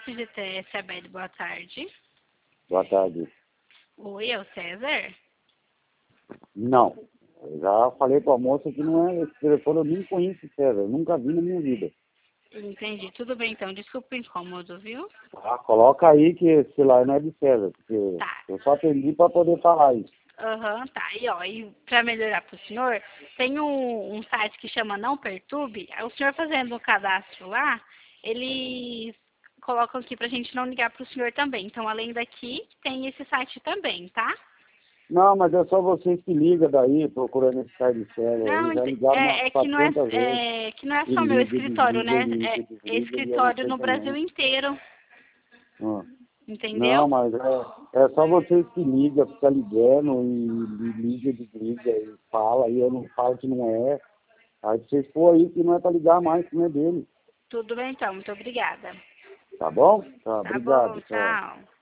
Isabelle, boa tarde. Boa tarde. Oi, é o César? Não. Eu já falei com a moça que não é esse telefone, eu nem conheço César, eu nunca vi na minha vida. Entendi. Tudo bem, então. Desculpa o incômodo, viu? Ah, coloca aí que esse celular não é de César, porque Tá. eu só atendi para poder falar isso. Aham, tá. E pra melhorar pro senhor, tem um site que chama Não Perturbe. O senhor fazendo o cadastro lá, eles colocam aqui pra gente não ligar pro senhor também. Então, além daqui, tem esse site também, tá? Não, mas é só vocês que ligam daí, procurando esse cara de César Não, aí, já ligaram umas que não é, 400 vezes. que não é E só meu liga, escritório, desliga, né? liga, É desliga, e eu não escritório sei no Brasil também. inteiro, Ah. Não, entendeu? mas é só vocês que ligam, fica ligando e liga, desliga e fala, aí eu não falo que não é. Aí vocês pôr aí que não é para ligar mais, que não é dele. Tudo bem, então. Muito obrigada. Tá bom? Tá, Tá bom, obrigado, tchau. tchau.